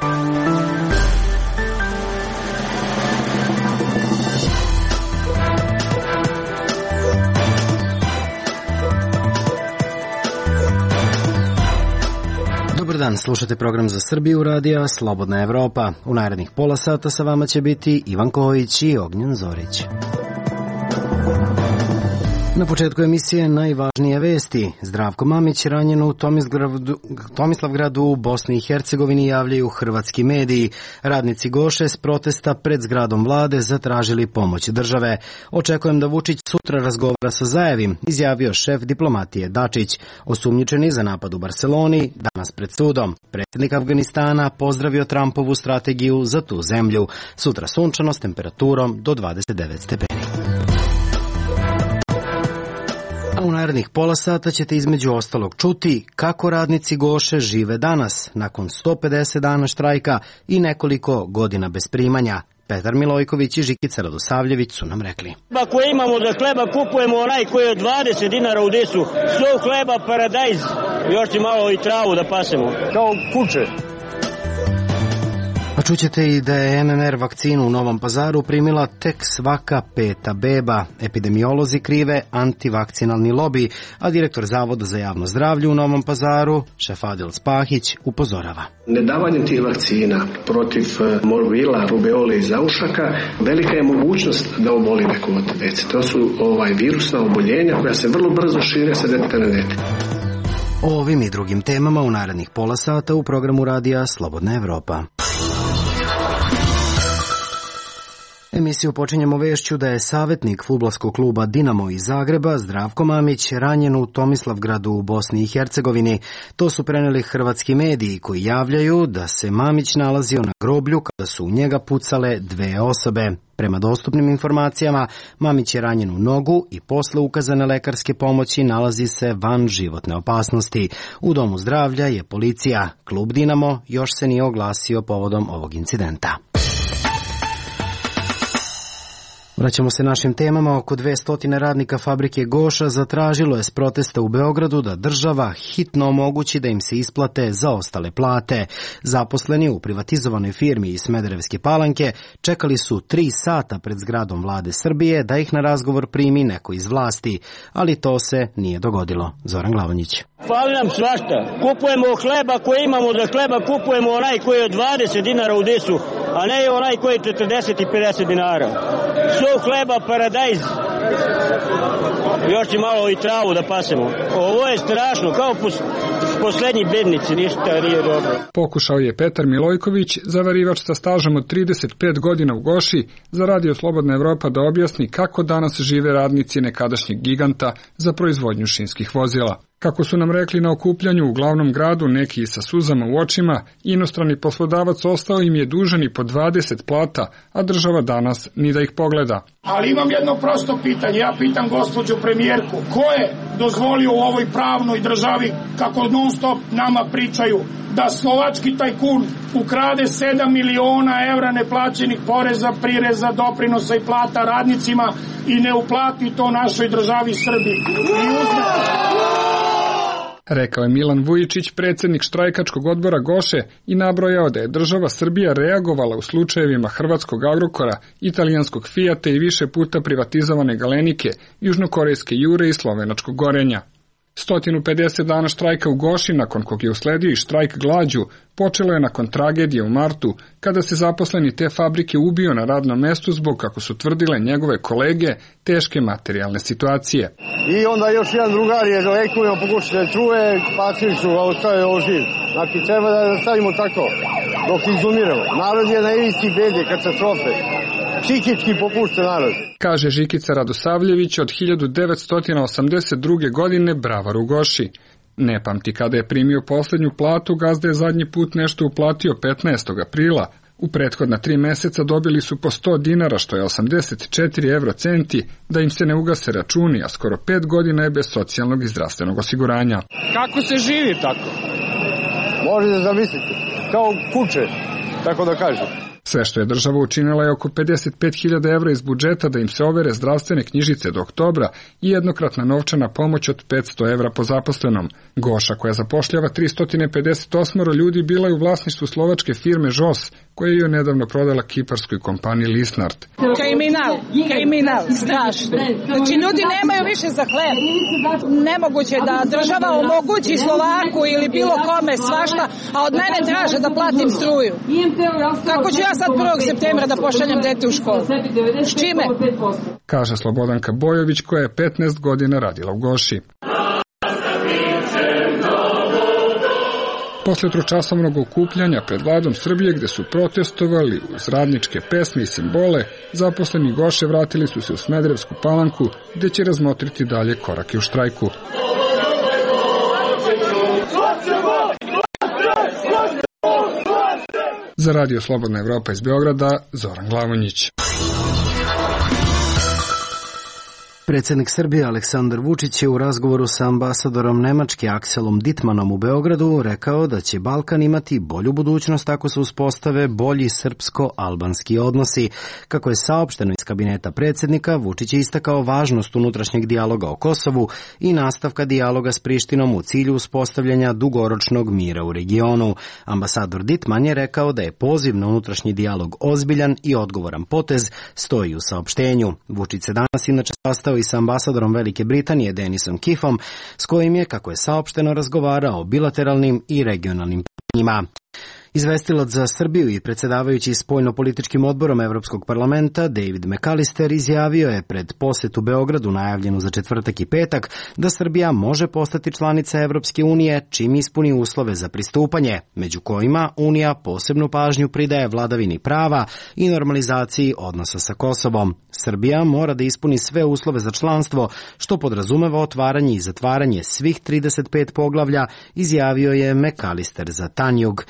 Dobar dan, slušate program za Srbiju radija Slobodna Evropa. U narednih pola sata sa vama će biti Ivan Kojić i Ognjen Zorić. Na početku emisije najvažnije vesti. Zdravko Mamić ranjen u Tomislavgradu u Bosni i Hercegovini, javljaju hrvatski mediji. Radnici Goše s protesta pred zgradom vlade zatražili pomoć države. Očekujem da Vučić sutra razgovara sa Zajevim, izjavio šef diplomatije Dačić. Osumnjičeni za napad u Barseloni danas pred sudom. Predsjednik Afganistana pozdravio Trumpovu strategiju za tu zemlju. Sutra sunčano s temperaturom do 29 stepeni. U narednih pola sata ćete između ostalog čuti kako radnici Goše žive danas, nakon 150 dana štrajka i nekoliko godina bez primanja. Petar Milojković i Žikica Radosavljević su nam rekli. Koje imamo za hleba kupujemo onaj koji je od 20 dinara u desu, so hleba paradajz, još će malo i travu da pasemo. Kao kuće. A čućete i da je MMR vakcinu u Novom Pazaru primila tek svaka peta beba. Epidemiolozi krive antivakcinalni lobi, a direktor Zavoda za javno zdravlje u Novom Pazaru, šef Adil Spahić, upozorava. Nedavanjem tih vakcina protiv morvila, rubeole i zaušaka velika je mogućnost da oboli neko od dece. To su virusna oboljenja koja se vrlo brzo šire sa deteta na dete. O ovim i drugim temama u narednih pola sata u programu radija Slobodna Evropa. Emisiju počinjemo vešću da je savjetnik fudbalskog kluba Dinamo iz Zagreba, Zdravko Mamić, ranjen u Tomislavgradu u Bosni i Hercegovini. To su preneli hrvatski mediji koji javljaju da se Mamić nalazio na groblju kada su u njega pucale dve osobe. Prema dostupnim informacijama, Mamić je ranjen u nogu i posle ukazane lekarske pomoći nalazi se van životne opasnosti. U domu zdravlja je policija. Klub Dinamo još se nije oglasio povodom ovog incidenta. Vraćamo se našim temama. Oko 200 radnika fabrike Goša zatražilo je s protesta u Beogradu da država hitno omogući da im se isplate zaostale plate. Zaposleni u privatizovanoj firmi iz Smederevske Palanke čekali su 3 sata pred zgradom vlade Srbije da ih na razgovor primi neko iz vlasti, ali to se nije dogodilo. Zoran Glavonjić. Fali nam svašta. Kupujemo hleba koje imamo za hleba, kupujemo onaj koji je od 20 dinara u desu, a ne onaj koji je 40 i 50 dinara. So hleba paradajz, još će malo i travu da pasemo. Ovo je strašno, kao poslednji bednici, ništa nije dobro. Pokušao je Petar Milojković, zavarivač sa stažom od 35 godina u Goši, za Radio Slobodna Evropa da objasni kako danas žive radnici nekadašnjeg giganta za proizvodnju šinskih vozila. Kako su nam rekli na okupljanju u glavnom gradu, neki sa suzama u očima, inostrani poslodavac ostao im je dužan i po 20 plata, a država danas ni da ih pogleda. Ali imam jedno prosto pitanje, ja pitam gospođu premijerku, ko je dozvolio u ovoj pravnoj državi, kako non stop nama pričaju, da slovački tajkun ukrade 7 miliona evra neplaćenih poreza, prireza, doprinosa i plata radnicima i ne uplati to našoj državi Srbiji. Rekao je Milan Vujičić, predsjednik štrajkačkog odbora Goše, i nabrojao da je država Srbija reagovala u slučajevima hrvatskog Agrokora, italijanskog Fijata i više puta privatizovane Galenike, južnokorejske Jure i slovenačkog Gorenja. 150 dana štrajka u Goši, nakon kog je usledio i štrajk glađu, počelo je nakon tragedije u martu, kada se zaposleni te fabrike ubio na radnom mestu zbog, kako su tvrdile njegove kolege, teške materijalne situacije. I onda još jedan drugar je daleko i pokušao da čuje, pacili su, a ostaje oživ. Znači, treba da stavimo tako, dok izumiramo. Narod je na ivici bede, katastrofe. Psihički popušten narod. Kaže Žikica Radosavljević, od 1982. godine bravar u Goši. Ne pamti kada je primio posljednju platu, gazda je zadnji put nešto uplatio 15. aprila. U prethodna 3 meseca dobili su po 100 dinara, što je 84 eurocenti, da im se ne ugase računi, a skoro 5 godina je bez socijalnog i zdravstvenog osiguranja. Kako se živi tako? Možete zamisliti, kao kuće, tako da kažem. Sve što je država učinila je oko 55.000 evra iz budžeta da im se overe zdravstvene knjižice do oktobra i jednokratna novčana pomoć od 500 evra po zaposlenom. Goša, koja zapošljava 358 ljudi, bila je u vlasništvu slovačke firme Žos, koja je nedavno prodala kiparskoj kompaniji Lisnard. Kriminal, strašno. Znači, ljudi nemaju više za hleb. Nemoguće da država omogući Slovaku ili bilo kome svašta, a od mene traže da platim struju. Kako ću ja sad 1. septembra da pošaljem dete u školu? S čime? Kaže Slobodanka Bojović, koja je 15 godina radila u Goši. Posle tročasovnog okupljanja pred vladom Srbije, gde su protestovali uz radničke pesme i simbole, zaposleni Goše vratili su se u Smederevsku Palanku, gde će razmotriti dalje korake u štrajku. Za Radio Slobodna Evropa iz Beograda, Zoran Glavonjić. Predsjednik Srbije Aleksandar Vučić je u razgovoru sa ambasadorom Nemačke Akselom Dittmanom u Beogradu rekao da će Balkan imati bolju budućnost ako se uspostave bolji srpsko-albanski odnosi. Kako je saopšteno iz kabineta predsjednika, Vučić je istakao važnost unutrašnjeg dijaloga o Kosovu i nastavka dijaloga s Prištinom u cilju uspostavljanja dugoročnog mira u regionu. Ambasador Dittman je rekao da je poziv na unutrašnji dijalog ozbiljan i odgovoran potez, stoji u saopštenju. Vučić se danas inače sastao i sa ambasadorom Velike Britanije Denisom Kiffom, s kojim je, kako je saopšteno, razgovarao o bilateralnim i regionalnim pitanjima. Izvestilac za Srbiju i predsjedavajući spoljno-političkim odborom Evropskog parlamenta David McAllister izjavio je pred posjetu Beogradu najavljenu za četvrtak i petak da Srbija može postati članica Evropske unije čim ispuni uslove za pristupanje, među kojima Unija posebnu pažnju pridaje vladavini prava i normalizaciji odnosa sa Kosovom. Srbija mora da ispuni sve uslove za članstvo, što podrazumeva otvaranje i zatvaranje svih 35 poglavlja, izjavio je McAllister za Tanjug.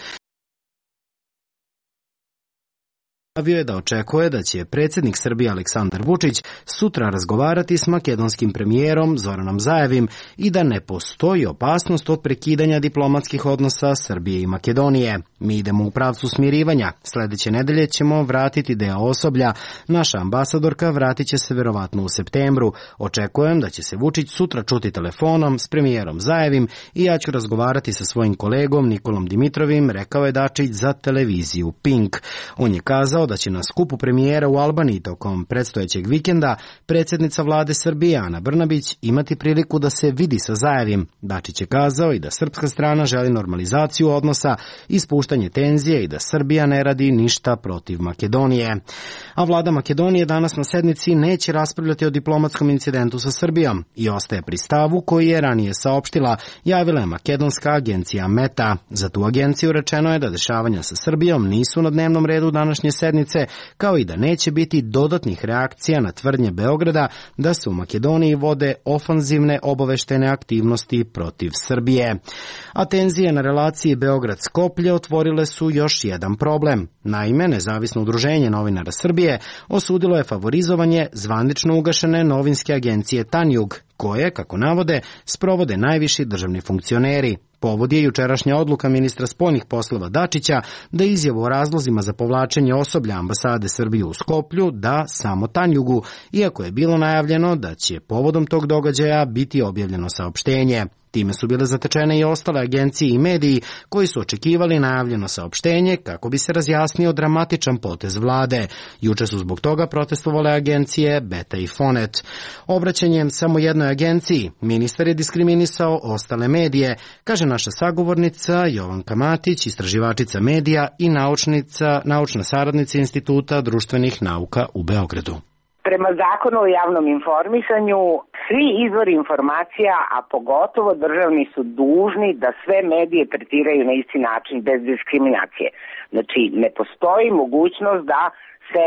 Javio je da očekuje da će predsjednik Srbije Aleksandar Vučić sutra razgovarati s makedonskim premijerom Zoranom Zaevim i da ne postoji opasnost od prekidanja diplomatskih odnosa Srbije i Makedonije. Mi idemo u pravcu smirivanja. Sljedeće nedelje ćemo vratiti deo osoblja. Naša ambasadorka vratit će se verovatno u septembru. Očekujem da će se Vučić sutra čuti telefonom s premijerom Zaevim i ja ću razgovarati sa svojim kolegom Nikolom Dimitrovim, rekao je Dačić za televiziju Pink. On je kazao da će na skupu premijera u Albaniji tokom predstojećeg vikenda predsjednica vlade Srbije Ana Brnabić imati priliku da se vidi sa Zaevim. Dačić je kazao i da srpska strana želi normalizaciju odnosa, ispuštanje tenzije i da Srbija ne radi ništa protiv Makedonije. A vlada Makedonije danas na sednici neće raspravljati o diplomatskom incidentu sa Srbijom i ostaje pri stavu koji je ranije saopštila, javila je makedonska agencija Meta. Za tu agenciju rečeno je da dešavanja sa Srbijom nisu na dnevnom redu današnje sednice, kao i da neće biti dodatnih reakcija na tvrdnje Beograda da se u Makedoniji vode ofanzivne obaveštene aktivnosti protiv Srbije. A tenzije na relaciji Beograd-Skoplje otvorile su još jedan problem. Naime, nezavisno udruženje novinara Srbije osudilo je favorizovanje zvanično ugašene novinske agencije Tanjug, koje, kako navode, sprovode najviši državni funkcioneri. Povod je jučerašnja odluka ministra spoljnih poslova Dačića da izjavu o razlozima za povlačenje osoblja ambasade Srbije u Skoplju da samo Tanjugu, iako je bilo najavljeno da će povodom tog događaja biti objavljeno saopštenje. Time su bile zatečene i ostale agencije i mediji koji su očekivali najavljeno saopštenje kako bi se razjasnio dramatičan potez vlade. Juče su zbog toga protestovale agencije Beta i Fonet. Obraćanjem samo jednoj agenciji ministar je diskriminisao ostale medije, kaže naša sagovornica Jovanka Matić, istraživačica medija i naučna saradnica Instituta društvenih nauka u Beogradu. Prema zakonu o javnom informisanju, svi izvori informacija, a pogotovo državni, su dužni da sve medije tretiraju na isti način, bez diskriminacije. Znači, ne postoji mogućnost da se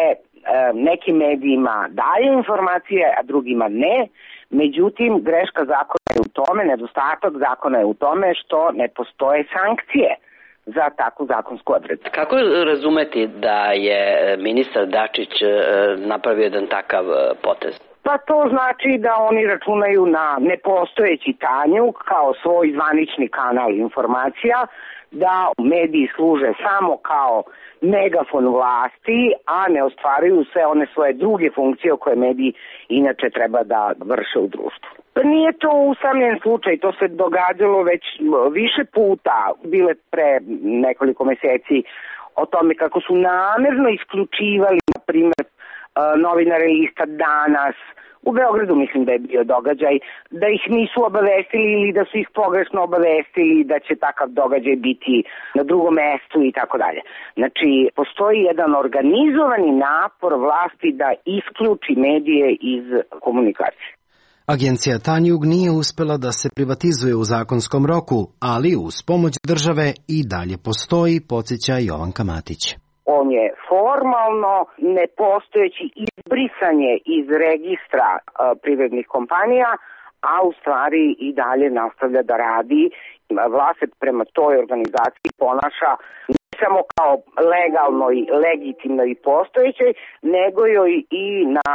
nekim medijima daju informacije, a drugima ne. Međutim, greška zakona je u tome, nedostatak zakona je u tome što ne postoje sankcije za takvu zakonsku odredbu. Kako razumeti da je ministar Dačić napravio jedan takav potez? Pa to znači da oni računaju na nepostojeći Tanjug kao svoj zvanični kanal informacija, da mediji služe samo kao megafon vlasti, a ne ostvaruju sve one svoje druge funkcije koje mediji inače treba da vrše u društvu. Nije to usamljen slučaj, to se događalo već više puta, bile pre nekoliko meseci o tome kako su namerno isključivali, na primjer, novinare lista Danas, u Beogradu mislim da je bio događaj, da ih nisu obavestili ili da su ih pogrešno obavestili da će takav događaj biti na drugom mestu i tako dalje. Znači, postoji jedan organizovani napor vlasti da isključi medije iz komunikacije. Agencija Tanjug nije uspela da se privatizuje u zakonskom roku, ali uz pomoć države i dalje postoji, podsjeća Jovanka Matić. On je formalno nepostojeći, izbrisanje iz registra privrednih kompanija, a u stvari i dalje nastavlja da radi. Vlast se prema toj organizaciji ponaša ne samo kao legalno i legitimno i postojećoj, nego joj i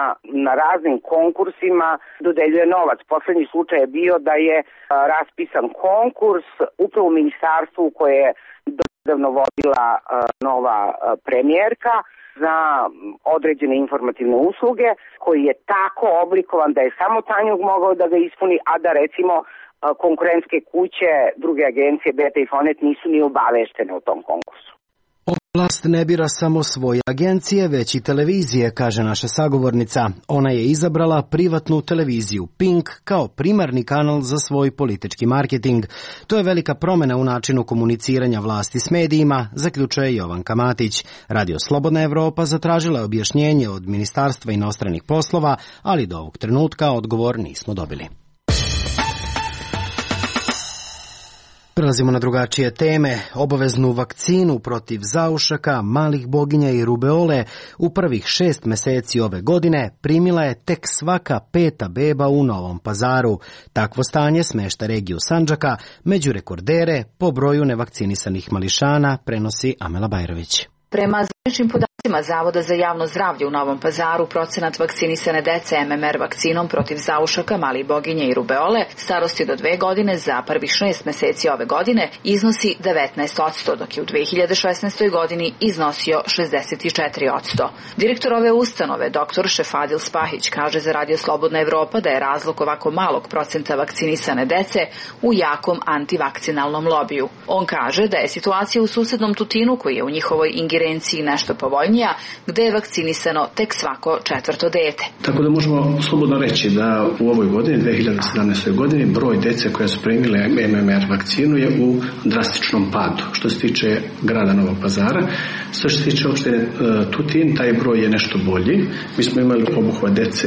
na raznim konkursima dodeljuje novac. Poslednji slučaj je bio da je raspisan konkurs upravo u ministarstvu koje je davno vodila nova premijerka za određene informativne usluge, koji je tako oblikovan da je samo Tanjug mogao da ga ispuni, a da recimo konkurentske kuće, druge agencije, Beta i Fonet nisu ni obaveštene o tom konkursu. Vlast ne bira samo svoje agencije, već i televizije, kaže naša sagovornica. Ona je izabrala privatnu televiziju Pink kao primarni kanal za svoj politički marketing. To je velika promjena u načinu komuniciranja vlasti s medijima, zaključuje Jovanka Matić. Radio Slobodna Evropa zatražila je objašnjenje od Ministarstva inostranih poslova, ali do ovog trenutka odgovor nismo dobili. Prelazimo na drugačije teme. Obaveznu vakcinu protiv zaušaka, malih boginja i rubeole u prvih 6 meseci ove godine primila je tek svaka 5. beba u Novom Pazaru. Takvo stanje smešta regiju Sandžaka među rekordere po broju nevakcinisanih mališana, prenosi Amela Bajrović. Prema zvaničnim podacima Zavoda za javno zdravlje u Novom Pazaru, procenat vakcinisane dece MMR vakcinom protiv zaušaka, malih boginja i rubeole starosti do 2 godine za prvih 6 meseci ove godine iznosi 19%, dok je u 2016. godini iznosio 64%. Direktor ove ustanove, dr. Šefadil Spahić, kaže za Radio Slobodna Evropa da je razlog ovako malog procenta vakcinisane dece u jakom antivakcinalnom lobiju. On kaže da je situacija u susednom Tutinu, koji je u njihovoj ingerenciji nešto povoljnija, gde je vakcinisano tek svako 4. dete. Tako da možemo slobodno reći da u ovoj godini, 2017. godini, broj dece koja su primile MMR vakcinu je u drastičnom padu. Što se tiče grada Novog Pazara, što se tiče opštine Tutin, taj broj je nešto bolji. Mi smo imali obuhvat dece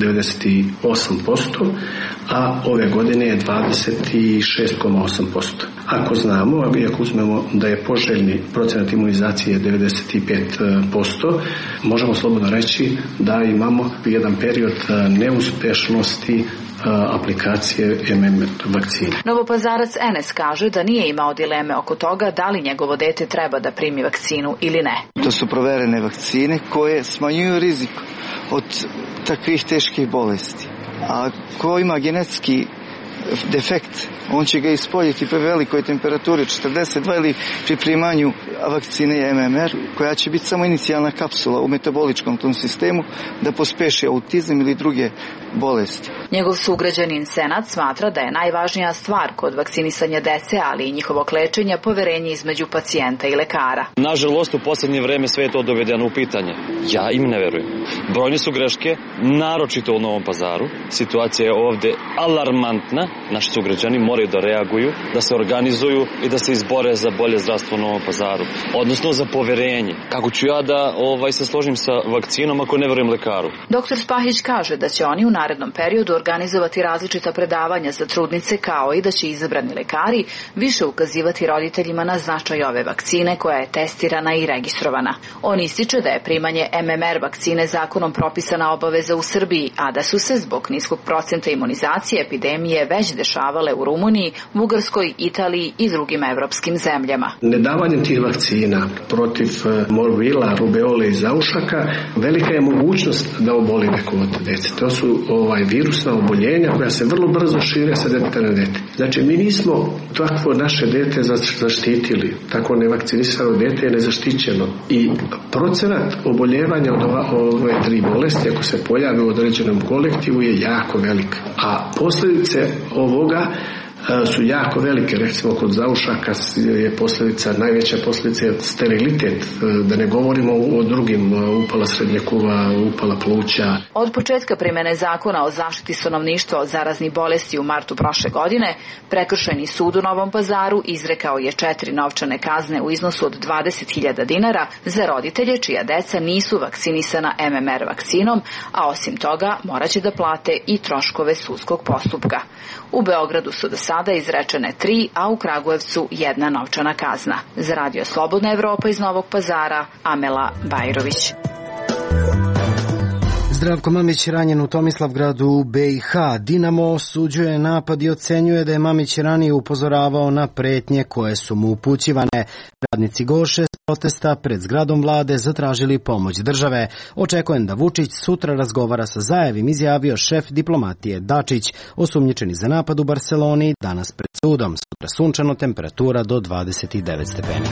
98%, a ove godine je 26,8%. Ako znamo, i ako uzmemo da je poželjni procenat imunizacije 95%, možemo slobodno reći da imamo jedan period neuspešnosti aplikacije MMR vakcine. Novopazarac Enes kaže da nije imao dileme oko toga da li njegovo dete treba da primi vakcinu ili ne. To su proverene vakcine koje smanjuju rizik od takvih teških bolesti. A ko ima genetski defekt, on će ga ispoljiti pri velikoj temperaturi 42 ili pri primanju vakcine MMR, koja će biti samo inicijalna kapsula u metaboličkom tom sistemu da pospeši autizam ili druge bolesti. Njegov sugrađanin Senad smatra da je najvažnija stvar kod vakcinisanja dece, ali i njihovog lečenja, poverenje između pacijenta i lekara. Nažalost, u poslednje vreme sve je to dovedeno u pitanje. Ja im ne verujem. Brojne su greške, naročito u Novom Pazaru. Situacija je ovde alarmantna. Naši sugrađani moraju da reaguju, da se organizuju i da se izbore za bolje zdravstvo u Novom Pazaru. Odnosno za poverenje. Kako ću ja da se složim sa vakcinom ako ne verujem lekaru? Dr. Spahić kaže da će oni u narednom periodu organizovati različita predavanja za trudnice, kao i da će izabrani lekari više ukazivati roditeljima na značaj ove vakcine koja je testirana i registrovana. On ističe da je primanje MMR vakcine zakonom propisana obaveza u Srbiji, a da su se zbog niskog procenta imunizacije epidemije već dešavale u Rumuniji, Bugarskoj, Italiji i drugim evropskim zemljama. Nedavanjem tih vakcina vakcina protiv morvila, rubeole i zaušaka, velika je mogućnost da oboli neko od dece. To su virusna oboljenja koja se vrlo brzo šire sa deteta na dete. Znači, mi nismo takvo naše dete zaštitili. Tako nevakcinisano dete je nezaštićeno. I procenat oboljevanja od ove 3 bolesti, ako se pojave u određenom kolektivu, je jako velik. A posljedice ovoga su jako velike. Recimo kod zaušaka je najveća posljedica je sterilitet, da ne govorimo o drugim, upala srednjekuva, upala pluća. Od početka primene zakona o zaštiti stanovništva od zaraznih bolesti u martu prošle godine, Prekršajni sud u Novom Pazaru izrekao je 4 novčane kazne u iznosu od 20.000 dinara za roditelje čija deca nisu vakcinisana MMR vakcinom, a osim toga moraće da plate i troškove sudskog postupka. U Beogradu su do sada izrečene 3, a u Kragujevcu 1 novčana kazna. Za Radio Slobodna Evropa iz Novog Pazara, Amela Bajrović. Zdravko Mamić ranjen u Tomislavgradu u BiH. Dinamo osuđuje napad i ocenjuje da je Mamić ranije upozoravao na pretnje koje su mu upućivane. Radnici Goše s protesta pred zgradom vlade zatražili pomoć države. Očekujem da Vučić sutra razgovara sa Zajevim, izjavio šef diplomatije Dačić. Osumnjičeni za napad u Barseloni danas pred sudom. Sutra sunčano, temperatura do 29 stepeni.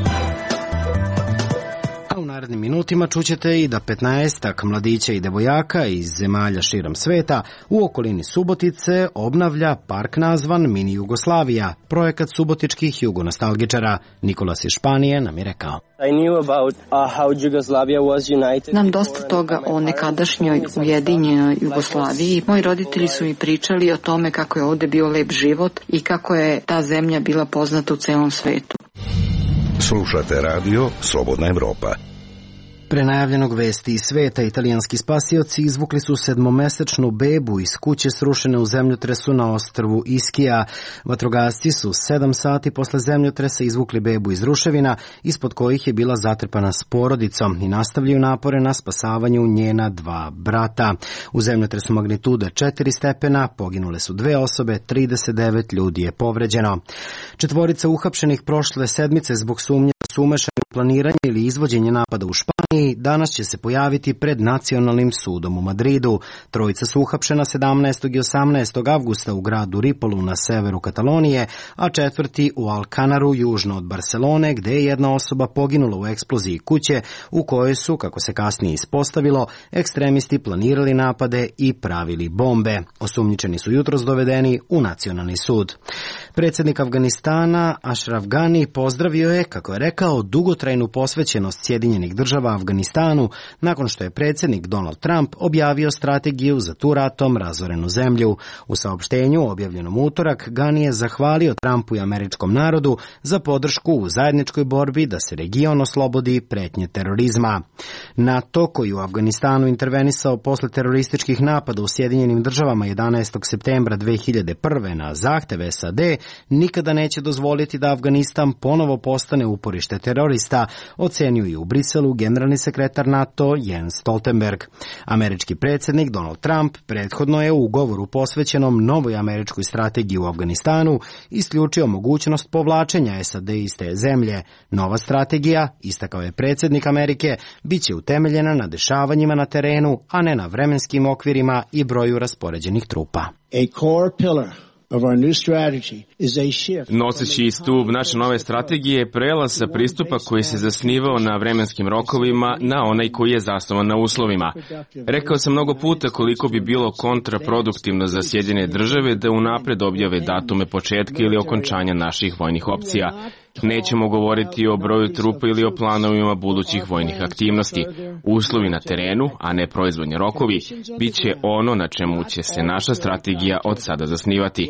U narednim minutima čućete i da 15-ak mladića i devojaka iz zemalja širom sveta u okolini Subotice obnavlja park nazvan Mini Jugoslavija, projekat subotičkih jugonostalgičara. Nikolas iz Španije nam je rekao. Znam dosta toga o nekadašnjoj ujedinjenoj Jugoslaviji. Moji roditelji su mi pričali o tome kako je ovde bio lep život i kako je ta zemlja bila poznata u celom svetu. Slušate radio Slobodna Evropa. Pre najavljenog vesti iz sveta, italijanski spasioci izvukli su 7-mesečnu bebu iz kuće srušene u zemljotresu na ostrvu Ischia. Vatrogasci su 7 sati posle zemljotresa izvukli bebu iz ruševina, ispod kojih je bila zatrpana s porodicom, i nastavljaju napore na spasavanju njena 2 brata. U zemljotresu magnitude 4 stepena poginule su 2 osobe, 39 ljudi je povređeno. 4 uhapšenih prošle sedmice zbog sumnje su umešani u planiranje ili izvođenje napada u Španiji, danas će se pojaviti pred Nacionalnim sudom u Madridu. 3 su uhapšena 17. i 18. avgusta u gradu Ripolu na severu Katalonije, a 4. u Alcanaru južno od Barcelone, gde je 1 osoba poginula u eksploziji kuće u kojoj su, kako se kasnije ispostavilo, ekstremisti planirali napade i pravili bombe. Osumnjičeni su jutros dovedeni u Nacionalni sud. Predsjednik Afganistana Ashraf Ghani pozdravio je, kako je rekao, dugotrajnu posvećenost Sjedinjenih država Afganistanu nakon što je predsjednik Donald Trump objavio strategiju za tu ratom razorenu zemlju. U saopštenju objavljenom utorak Ghani je zahvalio Trumpu i američkom narodu za podršku u zajedničkoj borbi da se region oslobodi pretnje terorizma. NATO, koji u Afganistanu intervenisao posle terorističkih napada u Sjedinjenim državama 11. septembra 2001. na zahteve SAD, nikada neće dozvoliti da Afganistan ponovo postane uporište terorista, ocenio je u Briselu generalni sekretar NATO Jens Stoltenberg. Američki predsjednik Donald Trump prethodno je u govoru posvećenom novoj američkoj strategiji u Afganistanu isključio mogućnost povlačenja SAD iz te zemlje. Nova strategija, istakao je predsjednik Amerike, bit će utemeljena na dešavanjima na terenu, a ne na vremenskim okvirima i broju raspoređenih trupa. Noseći stup naše nove strategije je prelaz sa pristupa koji se zasnivao na vremenskim rokovima na onaj koji je zasnovan na uslovima. Rekao sam mnogo puta koliko bi bilo kontraproduktivno za Sjedinjene države da unapred objave datume početka ili okončanja naših vojnih opcija. Nećemo govoriti o broju trupa ili o planovima budućih vojnih aktivnosti. Uslovi na terenu, a ne proizvodni rokovi, bit će ono na čemu će se naša strategija od sada zasnivati.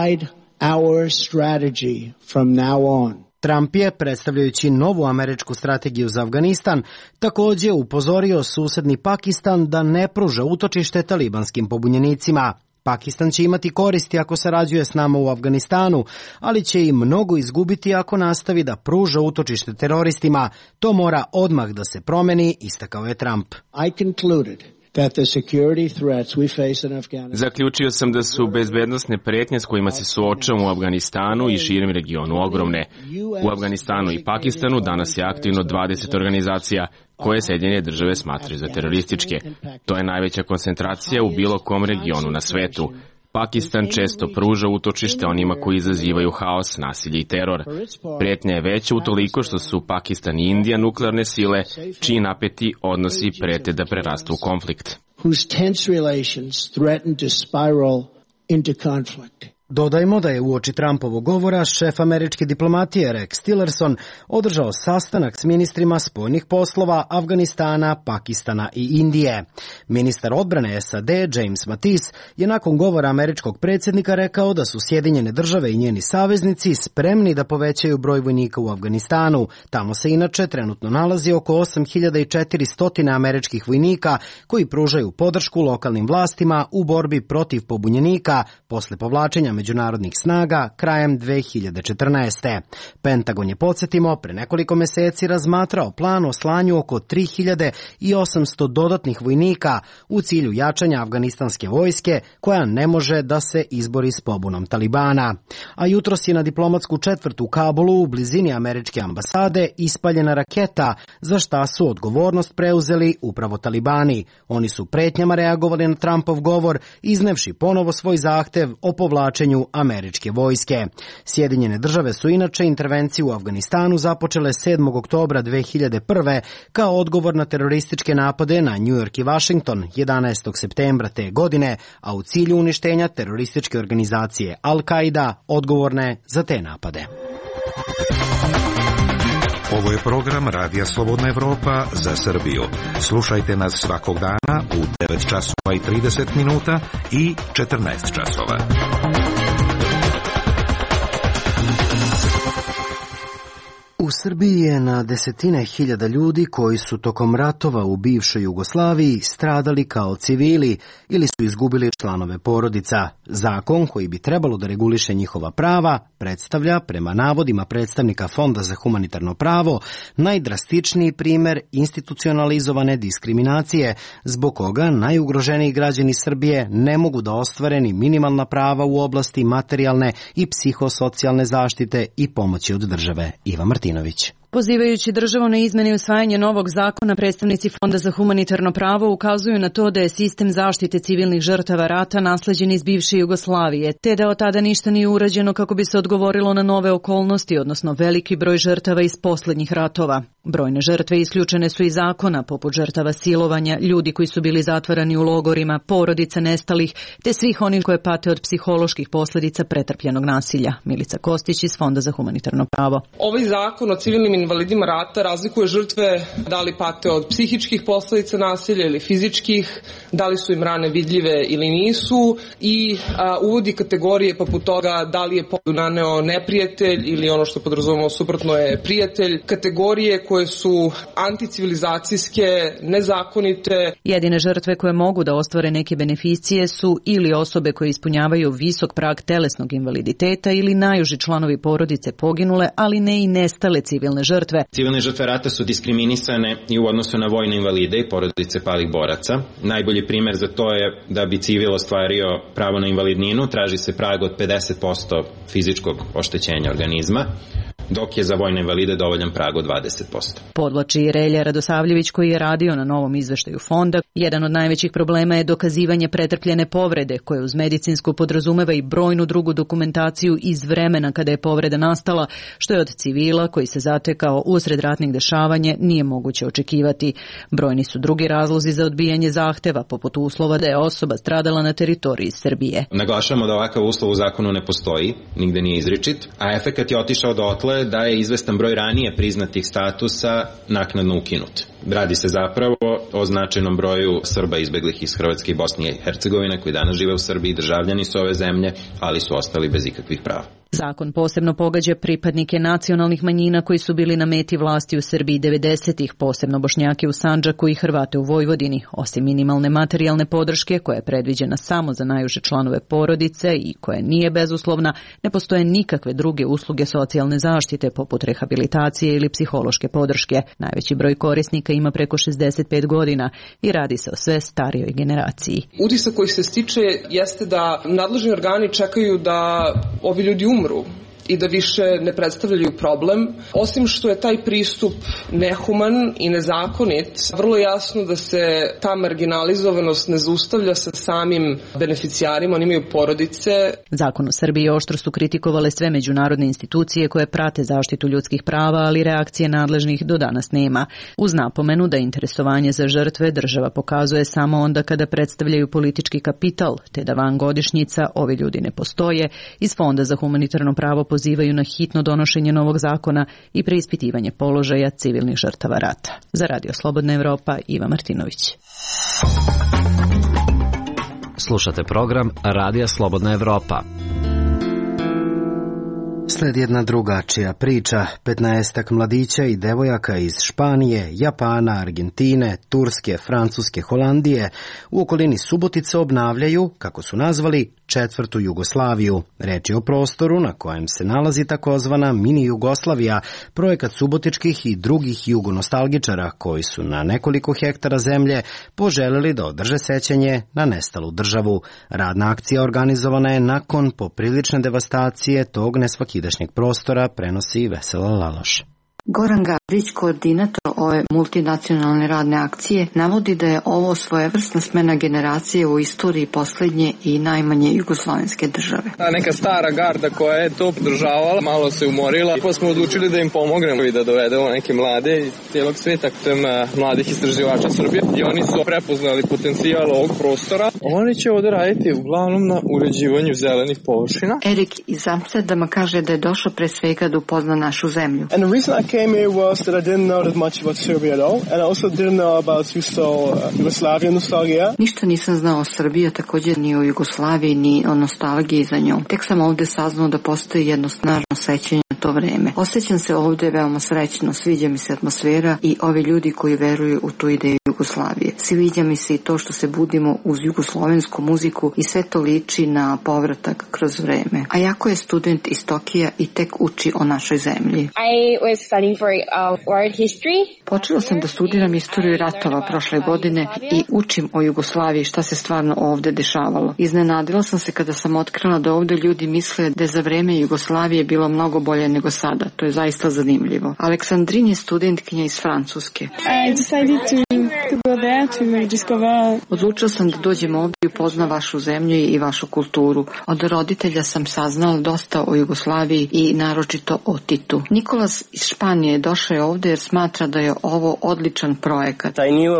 Trump je, predstavljajući novu američku strategiju za Afganistan, također upozorio susedni Pakistan da ne pruža utočište talibanskim pobunjenicima. Pakistan će imati koristi ako sarađuje s nama u Afganistanu, ali će i mnogo izgubiti ako nastavi da pruža utočište teroristima. To mora odmah da se promeni, istakao je Trump. Zaključio sam da su bezbednosne pretnje s kojima se suočavamo u Afganistanu i širem regionu ogromne. U Afganistanu i Pakistanu danas je aktivno 20 organizacija koje Sjedinjene države smatraju za terorističke. To je najveća koncentracija u bilo kom regionu na svetu. Pakistan često pruža utočište onima koji izazivaju haos, nasilje i teror. Prijetnja je veća utoliko što su Pakistan i Indija nuklearne sile, čiji napeti odnosi prete da prerastu u konflikt. Dodajmo da je uoči Trumpovog govora šef američke diplomatije Rex Tillerson održao sastanak s ministrima spoljnih poslova Afganistana, Pakistana i Indije. Ministar odbrane SAD James Mattis je nakon govora američkog predsjednika rekao da su Sjedinjene države i njeni saveznici spremni da povećaju broj vojnika u Afganistanu. Tamo se inače trenutno nalazi oko 8400 američkih vojnika koji pružaju podršku lokalnim vlastima u borbi protiv pobunjenika posle povlačenja međunarodnih snaga krajem 2014. Pentagon je, podsjetimo, pre nekoliko meseci razmatrao plan o slanju oko 3800 dodatnih vojnika u cilju jačanja afganistanske vojske koja ne može da se izbori s pobunom Talibana. A jutros je na diplomatsku četvrt u Kabulu u blizini američke ambasade ispaljena raketa za šta su odgovornost preuzeli upravo Talibani. Oni su pretnjama reagovali na Trumpov govor, iznevši ponovo svoj zahtev o povlačenju američke vojske. Sjedinjene države su inače intervenciju u Afganistanu započele 7. oktobra 2001. kao odgovor na terorističke napade na New York i Washington 11. septembra te godine, a u cilju uništenja terorističke organizacije Al-Qaida odgovorne za te napade. Ovo je program Radija Slobodna Evropa za Srbiju. Slušajte nas svakog dana u 9 časova i 30 minuta i 14 časova. U Srbiji je na desetine hiljada ljudi koji su tokom ratova u bivšoj Jugoslaviji stradali kao civili ili su izgubili članove porodica. Zakon koji bi trebalo da reguliše njihova prava predstavlja, prema navodima predstavnika Fonda za humanitarno pravo, najdrastičniji primer institucionalizovane diskriminacije, zbog koga najugroženiji građani Srbije ne mogu da ostvare ni minimalna prava u oblasti materijalne i psihosocijalne zaštite i pomoći od države. Iva Martinović. Pozivajući državu na izmene i usvajanje novog zakona, predstavnici Fonda za humanitarno pravo ukazuju na to da je sistem zaštite civilnih žrtava rata nasleđen iz bivše Jugoslavije, te da od tada ništa nije urađeno kako bi se odgovorilo na nove okolnosti, odnosno veliki broj žrtava iz poslednjih ratova. Brojne žrtve isključene su iz zakona, poput žrtava silovanja, ljudi koji su bili zatvarani u logorima, porodica nestalih, te svih onih koje pate od psiholoških posledica pretrpljenog nasilja. Milica Kostić iz Fonda za humanitarno pravo. Ovaj zakon o civilnim invalidima rata razlikuje žrtve da li pate od psihičkih posledica nasilja ili fizičkih, da li su im rane vidljive ili nisu i uvodi kategorije poput toga da li je povredu naneo neprijatelj ili ono što podrazumemo suprotno je prijatelj, kategorije koje su anticivilizacijske, nezakonite. Jedine žrtve koje mogu da ostvare neke beneficije su ili osobe koje ispunjavaju visok prag telesnog invaliditeta ili najuži članovi porodice poginule, ali ne i nestale civilne žrtve. Civilne žrtve rata su diskriminisane i u odnosu na vojne invalide i porodice palih boraca. Najbolji primer za to je da bi civil ostvario pravo na invalidninu, traži se prag od 50% fizičkog oštećenja organizma, dok je za vojne invalide dovoljan prag od 20%. Podvlači Relja Radosavljević koji je radio na novom izveštaju fonda. Jedan od najvećih problema je dokazivanje pretrpljene povrede, koje uz medicinsku podrazumeva i brojnu drugu dokumentaciju iz vremena kada je povreda nastala, što je od civila koji se zatekao usred ratnih dešavanja nije moguće očekivati. Brojni su drugi razlozi za odbijanje zahteva, poput uslova da je osoba stradala na teritoriji Srbije. Naglašavamo da ovakav uslov u zakonu ne postoji, nigde nije izričit, a efekat je otišao dotle da je izvestan broj ranije priznatih statusa naknadno ukinut. Radi se zapravo o značajnom broju Srba izbeglih iz Hrvatske i Bosne i Hercegovine koji danas žive u Srbiji, državljani su ove zemlje, ali su ostali bez ikakvih prava. Zakon posebno pogađa pripadnike nacionalnih manjina koji su bili na meti vlasti u Srbiji 90-ih, posebno Bošnjake u Sandžaku i Hrvate u Vojvodini. Osim minimalne materijalne podrške, koja je predviđena samo za najuže članove porodice i koja nije bezuslovna, ne postoje nikakve druge usluge socijalne zaštite poput rehabilitacije ili psihološke podrške. Najveći broj korisnika ima preko 65 godina i radi se o sve starijoj generaciji. Utisak koji se stiče jeste da nadležni organi čekaju da ovi ljudi umru i da više ne predstavljaju problem. Osim što je taj pristup nehuman i nezakonit, vrlo jasno da se ta marginalizovanost ne zaustavlja sa samim beneficijarima, oni imaju porodice. Zakon u Srbiji oštro su kritikovale sve međunarodne institucije koje prate zaštitu ljudskih prava, ali reakcije nadležnih do danas nema. Uz napomenu da interesovanje za žrtve država pokazuje samo onda kada predstavljaju politički kapital, te da van godišnjica ovi ljudi ne postoje, iz Fonda za humanitarno pravo pozivaju na hitno donošenje novog zakona i preispitivanje položaja civilnih žrtava rata. Za Radio Slobodna Evropa, Iva Martinović. Slušate program Radija Slobodna Evropa. Sledi jedna drugačija priča. 15-ak mladića i devojaka iz Španije, Japana, Argentine, Turske, Francuske, Holandije u okolini Subotice obnavljaju, kako su nazvali, četvrtu Jugoslaviju. Reč je o prostoru na kojem se nalazi takozvana mini Jugoslavija, projekat subotičkih i drugih jugonostalgičara koji su na nekoliko hektara zemlje poželeli da održe sećanje na nestalu državu. Radna akcija organizovana je nakon poprilične devastacije tog nesvakidašnjeg prostora, prenosi Vesela Laloš. Goran Gabrić, koordinator ove multinacionalne radne akcije, navodi da je ovo svojevrsna smena generacije u istoriji posljednje i najmanje jugoslovenske države. Neka stara garda koja je to podržavala, malo se umorila, pa smo odlučili da im pomognemo i da dovedemo neke mlade iz cijelog sveta, mladih istraživača Srbije, i oni su prepoznali potencijal ovog prostora. Oni će ovdje raditi uglavnom na uređivanju zelenih površina. Erik iz Amsterdama kaže da je došao pre svega da upozna našu zemlju. Came here was that I didn't know that much about Serbia at all, and I also didn't know about Yugoslavian nostalgia. Ništa nisam znao o Srbiji, također ni o Jugoslaviji, ni o nostalgiji za njom. Tek sam ovdje saznao da postoji jedno snažno sećanje na to vreme. Osjećam se ovdje veoma srećno, sviđa mi se atmosfera i ovi ljudi koji veruju u tu ideju Jugoslavije. Sviđa mi se i to što se budimo uz jugoslovensku muziku i sve to liči na povratak kroz vreme. A jako je student iz Tokija i tek uči o našoj zemlji. Počela sam da studiram istoriju ratova prošle godine i učim o Jugoslaviji, šta se stvarno ovdje dešavalo. Iznenadila sam se kada sam otkrila da ovdje ljudi misle da je za vreme Jugoslavije bilo mnogo bolje nego sada. To je zaista zanimljivo. Aleksandrin je studentkinja iz Francuske. Odlučila sam da dođem ovdje i upoznam vašu zemlju i vašu kulturu. Od roditelja sam saznala dosta o Jugoslaviji i naročito o Titu. Nikolas iz Španije došao je ovdje jer smatra da je ovo odličan projekat.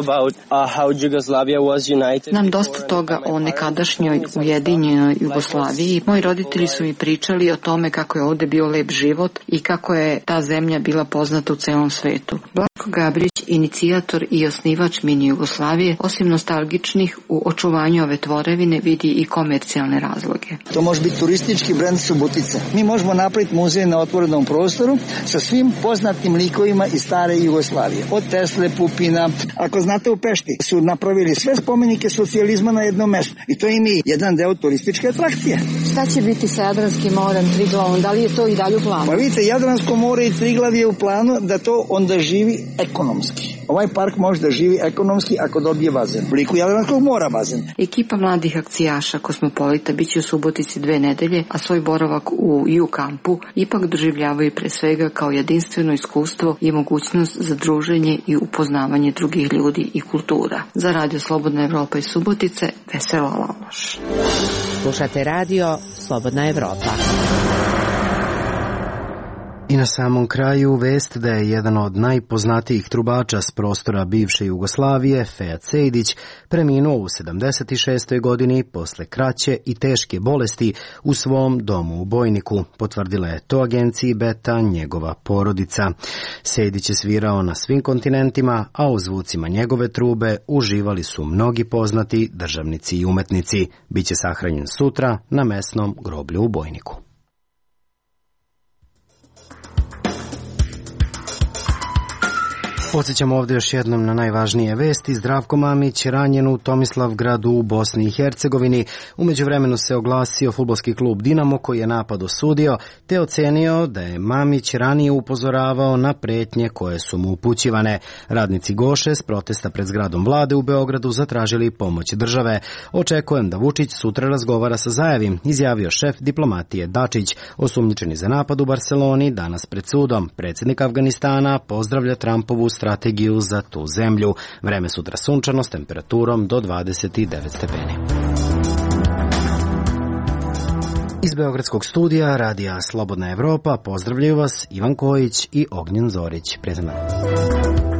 Znam dosta toga o nekadašnjoj ujedinjenoj Jugoslaviji. Moji roditelji su mi pričali o tome kako je ovdje bio lep život i kako je ta zemlja bila poznata u celom svetu. Blažko Gabrić, inicijator i osnivač mini Jugoslavije, osim nostalgičnih u očuvanju ove tvorevine vidi i komercijalne razloge. To može biti turistički brend Subotice. Mi možemo napraviti muzej na otvorenom prostoru sa svim poznatim likovima iz stare Jugoslavije. Od Tesle, Pupina. Ako znate, u Pešti su napravili sve spomenike socijalizma na jednom mjestu. I to im je jedan deo turističke atrakcije. Šta će biti sa Jadranskim morem, Triglavom? Da li je to i dalje u planu? Pa vidite, Jadransko more i Triglav je u planu da to onda živi ekonomski. Ovaj park može da živi ekonomski ako dobije bazen. U liku Jadranskog mora bazen. Ekipa mladih akcijaša Kosmopolita biće u Subotici 2 nedelje, a svoj boravak u U-kampu ipak doživljavaju pre svega kao jedinstveno iskustvo i mogućnost za druženje i upoznavanje drugih ljudi i kultura. Za Radio Slobodna Evropa iz Subotice, Vesela Laloš. Slušate Radio Slobodna Evropa. I na samom kraju vest da je jedan od najpoznatijih trubača s prostora bivše Jugoslavije, Fejat Sejdić, preminuo u 76. godini posle kraće i teške bolesti u svom domu u Bojniku. Potvrdila je to agenciji Beta njegova porodica. Sejdić je svirao na svim kontinentima, a u zvucima njegove trube uživali su mnogi poznati državnici i umetnici. Biće sahranjen sutra na mesnom groblju u Bojniku. Podsjećamo ovdje još jednom na najvažnije vesti. Zdravko Mamić ranjen u Tomislavgradu u Bosni i Hercegovini. U međuvremenu se oglasio fudbalski klub Dinamo koji je napad osudio te ocenio da je Mamić ranije upozoravao na pretnje koje su mu upućivane. Radnici Goše s protesta pred zgradom vlade u Beogradu zatražili pomoć države. Očekujem da Vučić sutra razgovara sa Zajevim, izjavio šef diplomatije Dačić, osumnjičeni za napad u Barseloni danas pred sudom. Predsjednik Afganistana pozdravlja Trumpovu strategiju za tu zemlju. Vreme sutra sunčano s temperaturom do 29 stepeni. Iz Beogradskog studija Radija Slobodna Evropa pozdravljaju vas Ivan Kojić i Ognjen Zorić. Prijatno.